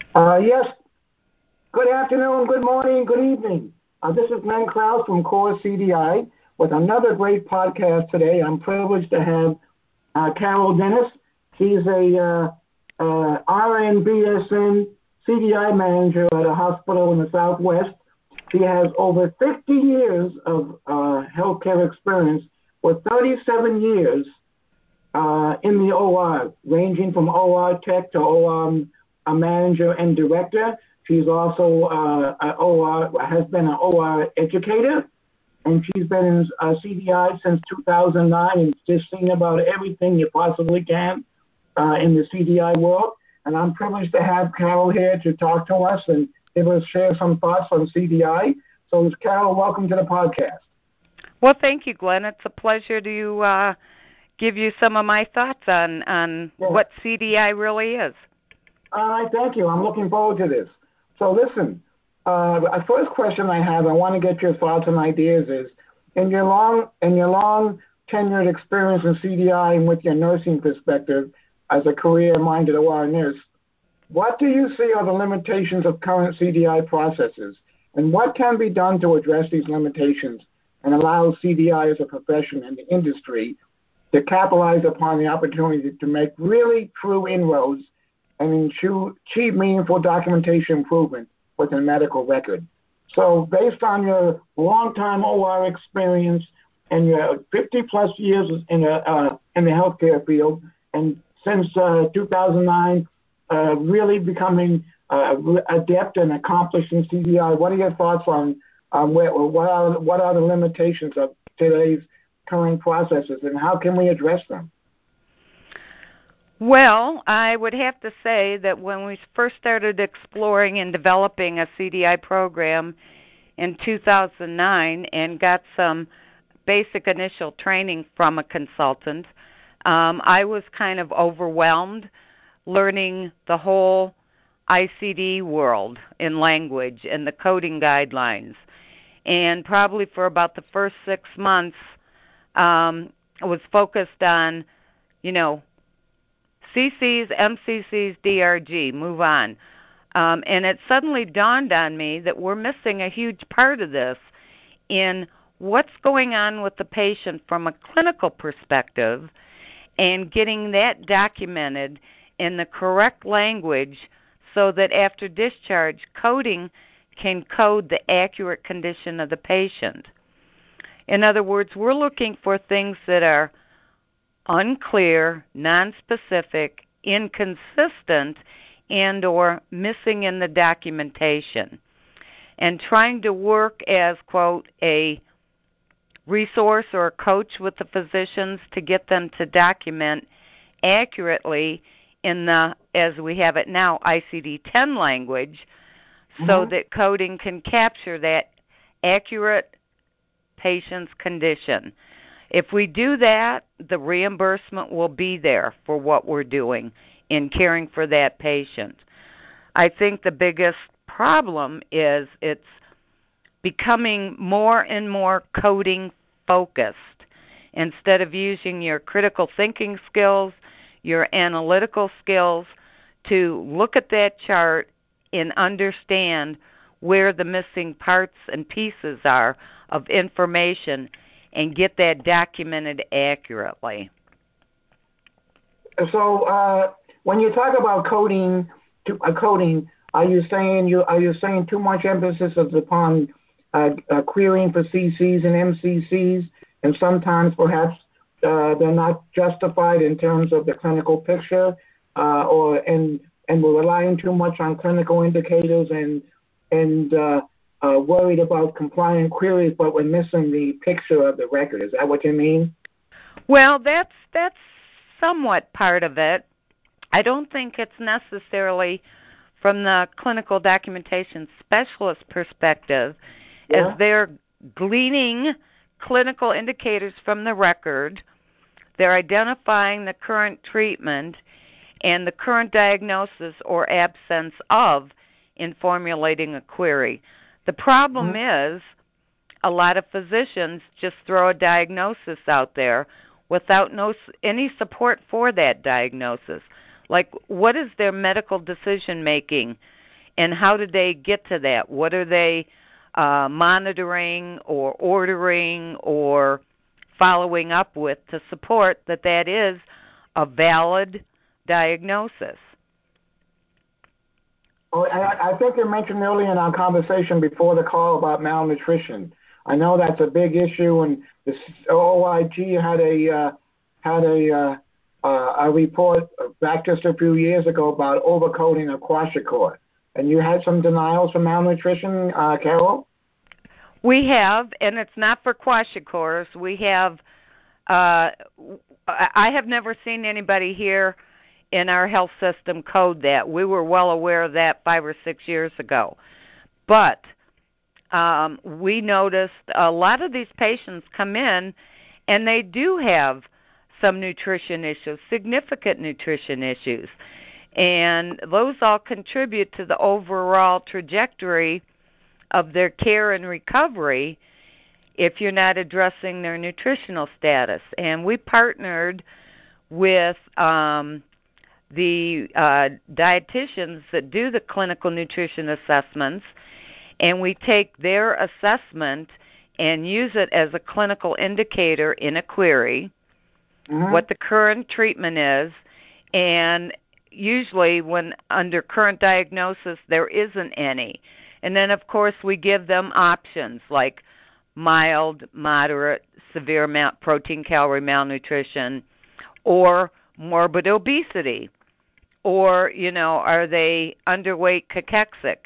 Yes, good afternoon, good morning, good evening. This is Glenn Krause from Core CDI with another great podcast today. I'm privileged to have Carol Dennis. She's a RN BSN CDI manager at a hospital in the Southwest. She has over 50 years of healthcare experience with 37 years in the OR, ranging from OR tech to OR manager and director. She's also has been an OR educator, and she's been in CDI since 2009 and just seen about everything you possibly can in the CDI world. And I'm privileged to have Carol here to talk to us and share some thoughts on CDI. So, Carol, welcome to the podcast. Well, thank you, Glenn. It's a pleasure to give you some of my thoughts on what CDI really is. All right, thank you. I'm looking forward to this. So listen, a first question I have, I want to get your thoughts and ideas is, in your long tenured experience in CDI and with your nursing perspective as a career-minded OR nurse, what do you see are the limitations of current CDI processes, and what can be done to address these limitations and allow CDI as a profession in the industry to capitalize upon the opportunity to make really true inroads and achieve meaningful documentation improvement with a medical record? So based on your long-time OR experience and your 50-plus years in the healthcare field, and since 2009, really becoming adept and accomplished in CDI, what are your thoughts on what are the limitations of today's current processes, and how can we address them? Well, I would have to say that when we first started exploring and developing a CDI program in 2009 and got some basic initial training from a consultant, I was kind of overwhelmed learning the whole ICD world in language and the coding guidelines. And probably for about the first 6 months, I was focused on, CCs, MCCs, DRG, move on. And it suddenly dawned on me that we're missing a huge part of this in what's going on with the patient from a clinical perspective and getting that documented in the correct language so that after discharge, coding can code the accurate condition of the patient. In other words, we're looking for things that are unclear, nonspecific, inconsistent, and or missing in the documentation. And trying to work as, quote, a resource or a coach with the physicians to get them to document accurately in the, as we have it now, ICD-10 language, so that coding can capture that accurate patient's condition. If we do that, the reimbursement will be there for what we're doing in caring for that patient. I think the biggest problem is it's becoming more and more coding focused. Instead of using your critical thinking skills, your analytical skills to look at that chart and understand where the missing parts and pieces are of information and get that documented accurately. So, when you talk about coding, are you saying too much emphasis is upon querying for CCs and MCCs, and sometimes perhaps they're not justified in terms of the clinical picture, and we're relying too much on clinical indicators and worried about compliant queries, but we're missing the picture of the record. Is that what you mean? Well, that's somewhat part of it. I don't think it's necessarily from the clinical documentation specialist perspective, as they're gleaning clinical indicators from the record. They're identifying the current treatment and the current diagnosis or absence of in formulating a query. The problem is a lot of physicians just throw a diagnosis out there without any support for that diagnosis. Like, what is their medical decision-making and how did they get to that? What are they monitoring or ordering or following up with to support that that is a valid diagnosis? Oh, I think you mentioned earlier in our conversation before the call about malnutrition. I know that's a big issue, and the OIG had a report back just a few years ago about overcoating of kwashiorkor. And you had some denials for malnutrition, Carol? We have, and it's not for kwashiorkors. We have, I have never seen anybody here in our health system code that. We were well aware of that 5 or 6 years ago. But we noticed a lot of these patients come in, and they do have some nutrition issues, significant nutrition issues. And those all contribute to the overall trajectory of their care and recovery if you're not addressing their nutritional status. And we partnered with the dietitians that do the clinical nutrition assessments, and we take their assessment and use it as a clinical indicator in a query, what the current treatment is, and usually when under current diagnosis there isn't any. And then, of course, we give them options like mild, moderate, severe protein calorie malnutrition, or morbid obesity, or, are they underweight cachexic?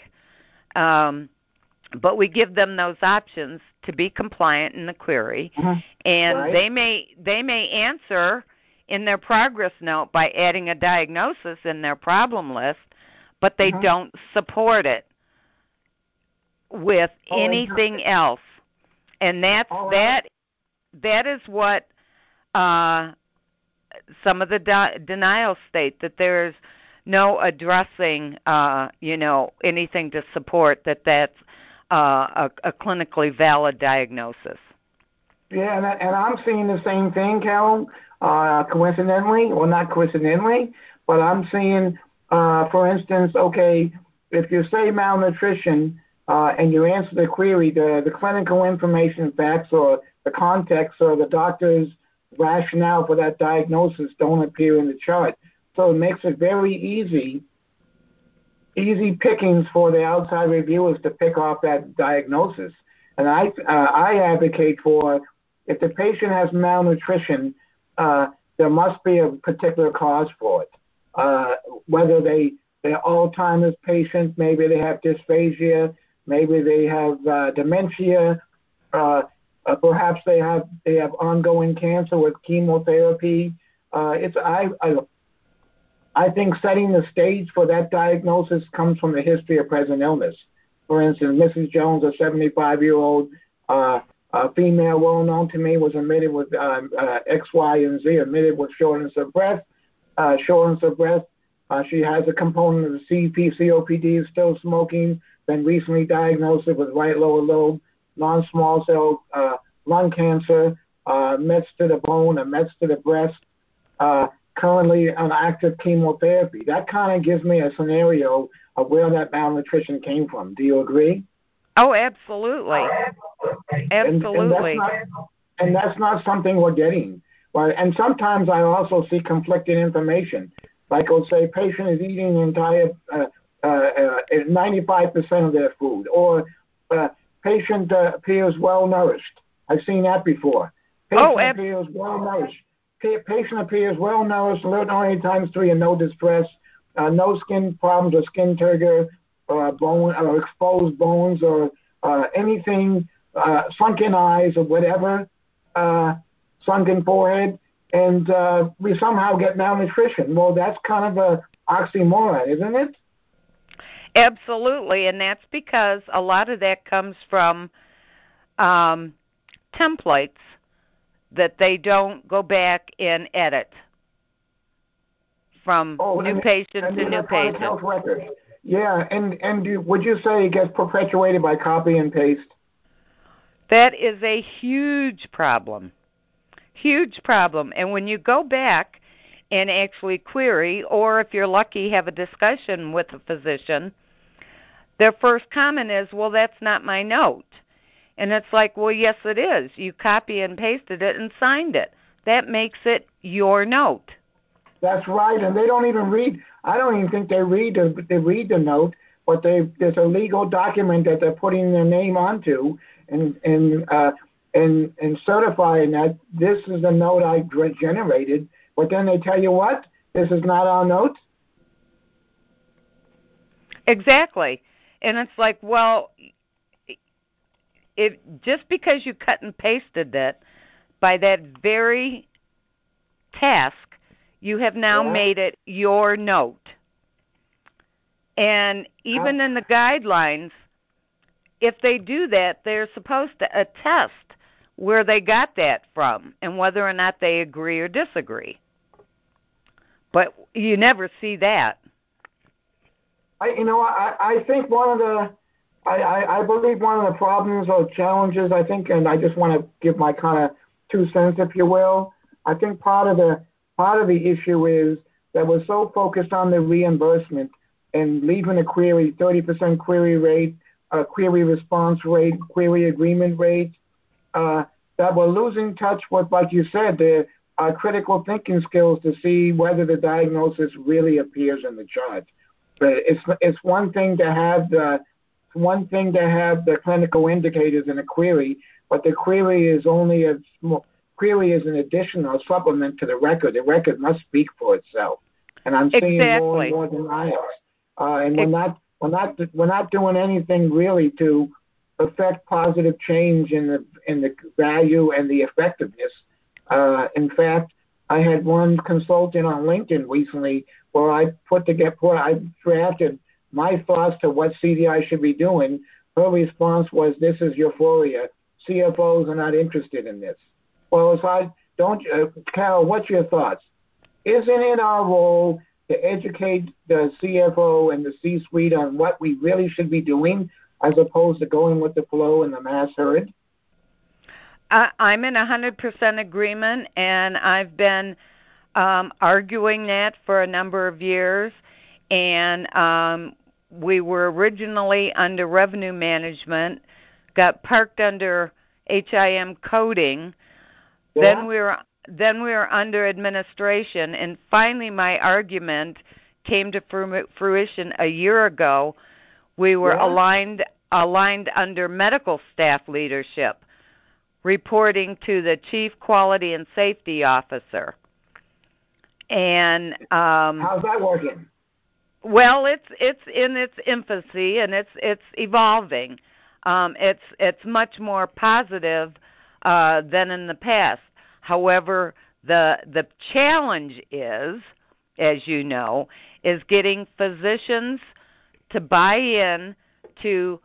But we give them those options to be compliant in the query, and right. they may answer in their progress note by adding a diagnosis in their problem list, but they don't support it with anything else. And that's that is what some of the denials state, that there's no addressing anything to support that's a clinically valid diagnosis. Yeah, and I'm seeing the same thing, Carol. Coincidentally, or not coincidentally, but I'm seeing, for instance, okay, if you say malnutrition and you answer the query, the clinical information facts or the context or the doctor's rationale for that diagnosis don't appear in the chart. So it makes it very easy pickings for the outside reviewers to pick off that diagnosis. And I advocate for, if the patient has malnutrition, there must be a particular cause for it. Whether they're Alzheimer's patients, maybe they have dysphagia, maybe they have dementia, perhaps they have ongoing cancer with chemotherapy. I think setting the stage for that diagnosis comes from the history of present illness. For instance, Mrs. Jones, a 75-year-old female well known to me, was admitted with X, Y, and Z, admitted with shortness of breath. She has a component of the COPD, still smoking, been recently diagnosed with right lower lobe, non-small cell lung cancer, Mets to the bone, and Mets to the breast, currently on active chemotherapy. That kind of gives me a scenario of where that malnutrition came from. Do you agree? Oh, absolutely. Absolutely. And that's not something we're getting. Well, and sometimes I also see conflicting information. Like I'll say, patient is eating the entire 95% of their food, or patient appears well nourished. I've seen that before. Patient appears well nourished. Patient appears well nourished, alert times 3, and no distress, no skin problems or skin turgor, bone or exposed bones, or anything, sunken eyes or whatever, sunken forehead, and we somehow get malnutrition. Well, that's kind of a oxymoron, isn't it? Absolutely, and that's because a lot of that comes from templates that they don't go back and edit from new patient to new patient. Health records. Yeah, and would you say it gets perpetuated by copy and paste? That is a huge problem. Huge problem. And when you go back and actually query, or if you're lucky, have a discussion with a physician, their first comment is, well, that's not my note. And it's like, well, yes, it is. You copy and pasted it and signed it. That makes it your note. That's right, and they don't even read. I don't even think they read the note, but there's a legal document that they're putting their name onto, and certifying that this is the note I generated. But then they tell you what, this is not our note. Exactly, and it's like, well, just because you cut and pasted it by that very task, you have now made it your note. And even in the guidelines, if they do that, they're supposed to attest where they got that from and whether or not they agree or disagree. But you never see that. I think I believe one of the problems or challenges, I think, and I just want to give my kind of 2 cents, if you will. I think part of the issue is that we're so focused on the reimbursement and leaving a query 30% query rate, query response rate, query agreement rate, that we're losing touch with, like you said, the critical thinking skills to see whether the diagnosis really appears in the chart. But it's one thing to have the clinical indicators in a query, but the query is only an addition or supplement to the record. The record must speak for itself, and I'm seeing more and more denials. And we're not doing anything really to affect positive change in the value and the effectiveness. In fact, I had one consultant on LinkedIn recently where I drafted my thoughts to what CDI should be doing. Her response was, "This is euphoria. CFOs are not interested in this." Well, Carol, what's your thoughts? Isn't it our role to educate the CFO and the C-suite on what we really should be doing, as opposed to going with the flow in the mass herd? I'm in 100% agreement, and I've been arguing that for a number of years. And we were originally under revenue management, got parked under HIM coding. Yeah. Then we were under administration, and finally my argument came to fruition a year ago. We were aligned under medical staff leadership, reporting to the Chief Quality and Safety Officer. And how's that working? Well, it's in its infancy, and it's evolving. It's much more positive than in the past. However, the challenge is, as you know, is getting physicians to buy in to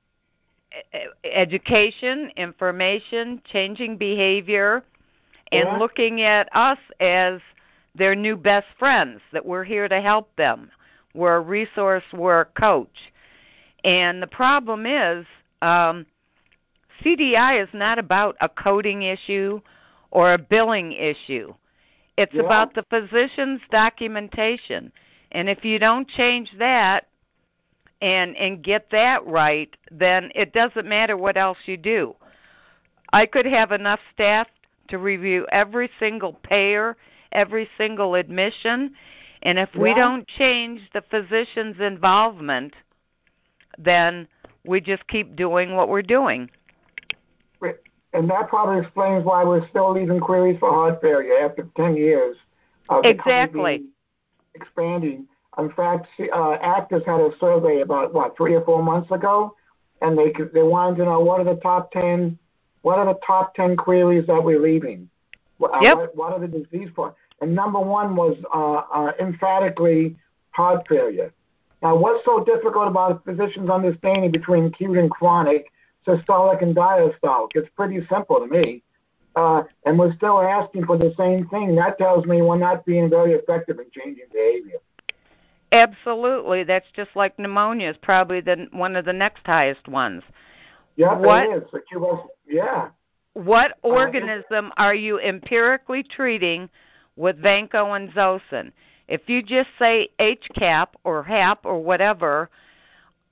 education, information, changing behavior, and looking at us as their new best friends, that we're here to help them. We're a resource, we're a coach. And the problem is, CDI is not about a coding issue or a billing issue. It's about the physician's documentation. And if you don't change that and get that right, then it doesn't matter what else you do. I could have enough staff to review every single payer, every single admission, and if we don't change the physician's involvement, then we just keep doing what we're doing. And that probably explains why we're still leaving queries for heart failure after 10 years. Exactly. Expanding. In fact, Actors had a survey about, 3 or 4 months ago, and they wanted to know what are the top 10 queries that we're leaving. What are the disease for? And number 1 was emphatically heart failure. Now, what's so difficult about a physician's understanding between acute and chronic, systolic and diastolic? It's pretty simple to me. And we're still asking for the same thing. That tells me we're not being very effective in changing behavior. Absolutely. That's just like pneumonia is probably one of the next highest ones. Yeah, it is. What organism are you empirically treating with Vanco and Zosyn? If you just say HCAP or HAP or whatever,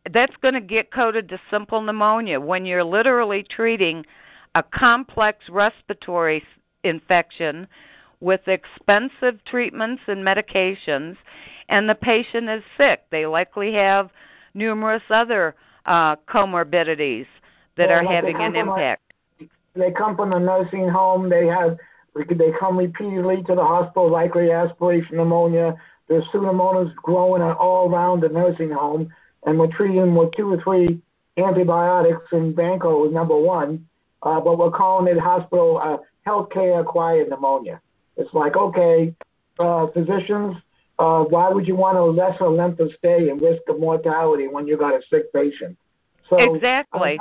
that's going to get coded to simple pneumonia when you're literally treating a complex respiratory infection with expensive treatments and medications, and the patient is sick. They likely have numerous other comorbidities that are having an impact. They come from a nursing home. They come repeatedly to the hospital, likely aspiration pneumonia. There's Pseudomonas growing all around the nursing home, and we're treating them with 2 or 3 antibiotics, and Vanco is number 1. But we're calling it hospital healthcare acquired pneumonia. It's like, okay, physicians, why would you want a lesser length of stay and risk of mortality when you got a sick patient? So exactly.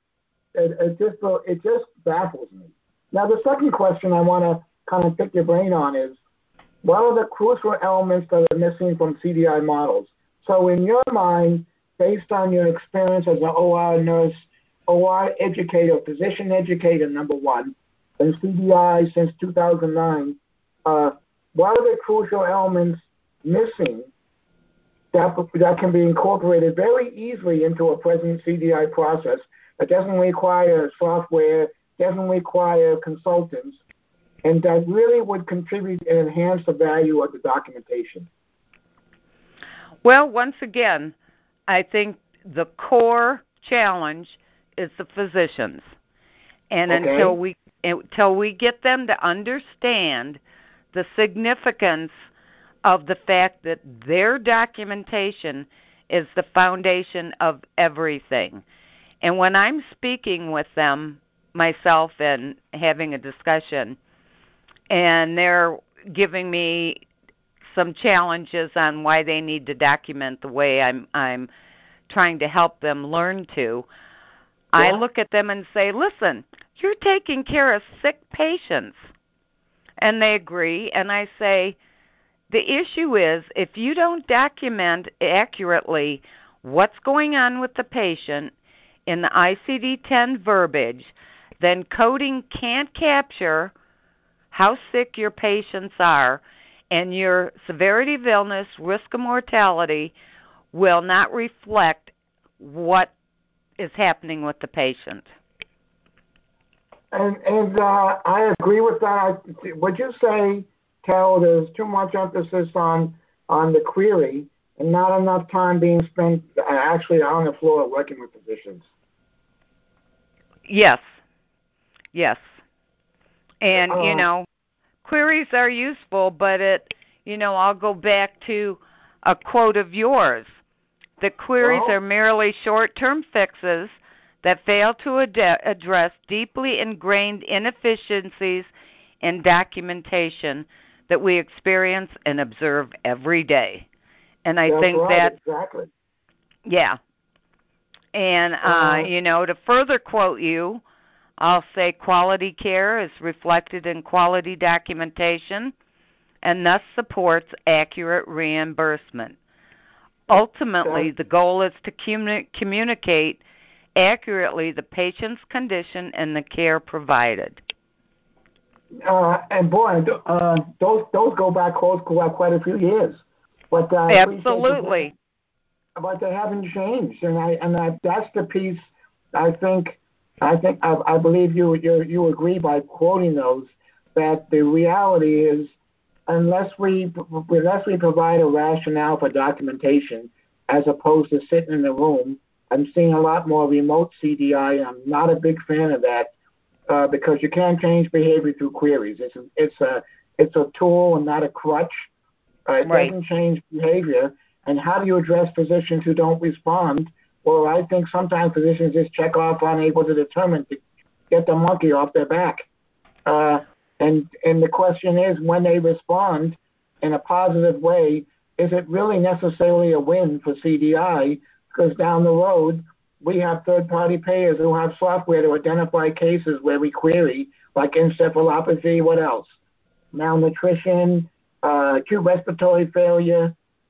It just baffles me. Now, the second question I want to kind of pick your brain on is, what are the crucial elements that are missing from CDI models? So in your mind, based on your experience as an OR nurse, OR educator, physician educator, number 1, and CDI since 2009, what are the crucial elements missing that can be incorporated very easily into a present CDI process that doesn't require software, doesn't require consultants, and that really would contribute and enhance the value of the documentation? Well, once again, I think the core challenge is the physicians. And until we get them to understand the significance of the fact that their documentation is the foundation of everything. And when I'm speaking with them, myself, and having a discussion, and they're giving me some challenges on why they need to document the way I'm trying to help them learn to, I look at them and say, listen, you're taking care of sick patients. And they agree, and I say, the issue is if you don't document accurately what's going on with the patient in the ICD-10 verbiage, then coding can't capture how sick your patients are, and your severity of illness, risk of mortality will not reflect what is happening with the patient. And I agree with that. Would you say, Carol, there's too much emphasis on the query and not enough time being spent actually on the floor working with physicians? Yes. And, queries are useful, but I'll go back to a quote of yours. The queries are merely short-term fixes that fail to address deeply ingrained inefficiencies in documentation that we experience and observe every day. And I think that exactly. Yeah. And to further quote you, I'll say quality care is reflected in quality documentation and thus supports accurate reimbursement. Ultimately, the goal is to communicate accurately the patient's condition and the care provided. And boy, those go back quite a few years. But absolutely. But they haven't changed, and that's the piece. I believe you agree by quoting those, that the reality is, unless we provide a rationale for documentation as opposed to sitting in the room, I'm seeing a lot more remote CDI. I'm not a big fan of that because you can't change behavior through queries. It's a tool and not a crutch. It doesn't change behavior. And how do you address physicians who don't respond? Well, I think sometimes physicians just check off unable to determine to get the monkey off their back. And the question is, when they respond in a positive way, is it really necessarily a win for CDI? Because down the road, we have third-party payers who have software to identify cases where we query, like encephalopathy, what else? Malnutrition, acute respiratory failure,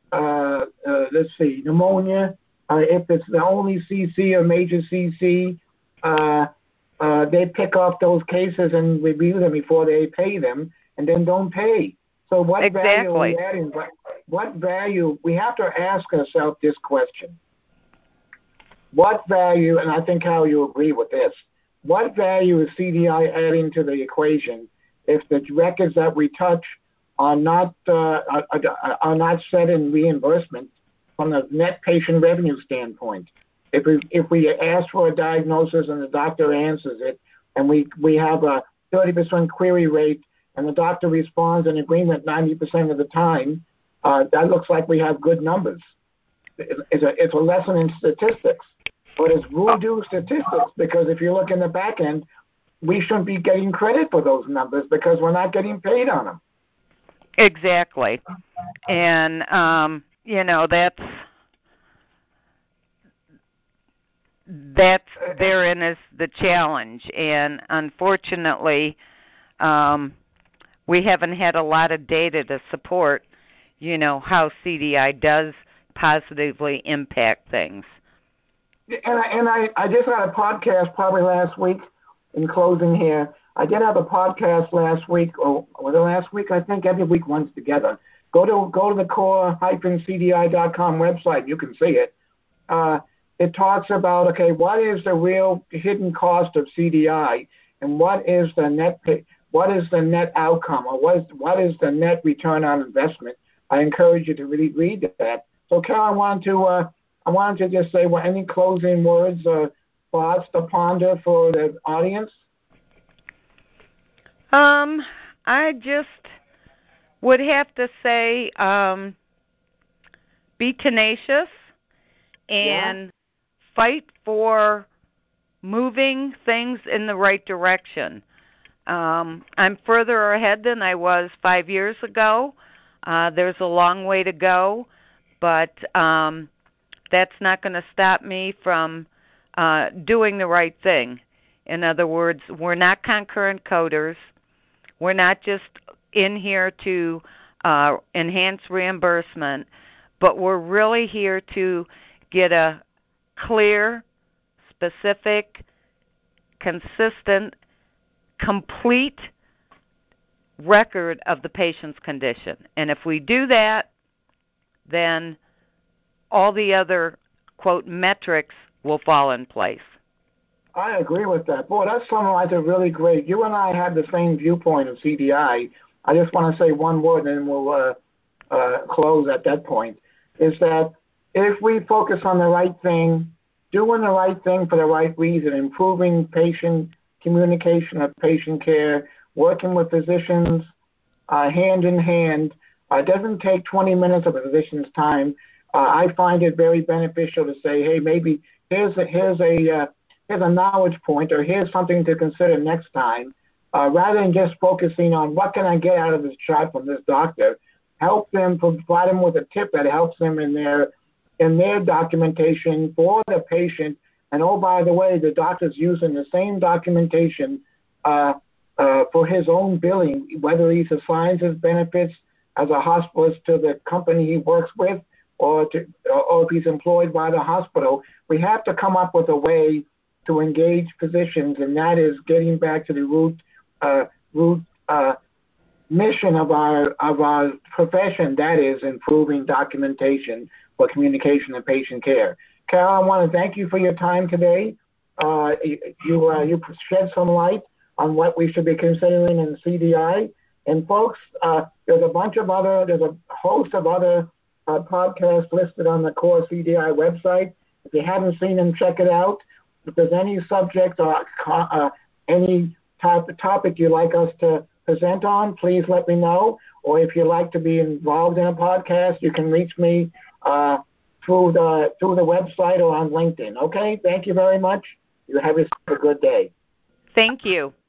pneumonia. If it's the only CC or major CC, they pick off those cases and review them before they pay them, and then don't pay. So what value are we adding? What value? We have to ask ourselves this question. what value, and I think how you agree with this, what value is CDI adding to the equation if the records that we touch are not set in reimbursement from the net patient revenue standpoint? If we ask for a diagnosis and the doctor answers it, and we have a 30% query rate, and the doctor responds in agreement 90% of the time, that looks like we have good numbers. It's a lesson in statistics, but it's voodoo statistics, because if you look in the back end, we shouldn't be getting credit for those numbers because we're not getting paid on them. Exactly. And, that's therein is the challenge. And unfortunately, we haven't had a lot of data to support, how CDI does positively impact things. And I just had a podcast probably last week, in closing here. I did have a podcast last week, or was it last week? I think every week one's together. Go to the core-cdi.com website. You can see it. It talks about, okay, what is the real hidden cost of CDI, and what is the net outcome, or what is the net return on investment? I encourage you to really read that. So, Carol, I wanted to just say, any closing words or thoughts to ponder for the audience? I just would have to say, be tenacious and fight for moving things in the right direction. I'm further ahead than I was 5 years ago. There's a long way to go, but that's not going to stop me from doing the right thing. In other words, we're not concurrent coders. We're not just in here to enhance reimbursement, but we're really here to get a clear, specific, consistent, complete record of the patient's condition. And if we do that, then all the other, quote, metrics will fall in place. I agree with that. Boy, that summarizes really great. You and I have the same viewpoint of CDI. I just want to say one word, and then we'll close at that point, is that if we focus on the right thing, doing the right thing for the right reason, improving patient communication of patient care, working with physicians hand in hand, it doesn't take 20 minutes of a physician's time. I find it very beneficial to say, hey, maybe here's a knowledge point, or here's something to consider next time, rather than just focusing on what can I get out of this chart from this doctor. Help them, provide them with a tip that helps them in their documentation for the patient. And oh, by the way, the doctor's using the same documentation for his own billing, whether he assigns his benefits as a hospitalist to the company he works with, or if he's employed by the hospital. We have to come up with a way to engage physicians, and that is getting back to the root mission of our profession, that is improving documentation for communication and patient care. Carol, I want to thank you for your time today. You shed some light on what we should be considering in CDI. And folks, there's a host of other podcasts listed on the Core CDI website. If you haven't seen them, check it out. If there's any subject or any topic you'd like us to present on, please let me know. Or if you'd like to be involved in a podcast, you can reach me through the website or on LinkedIn. Okay? Thank you very much. You have a good day. Thank you.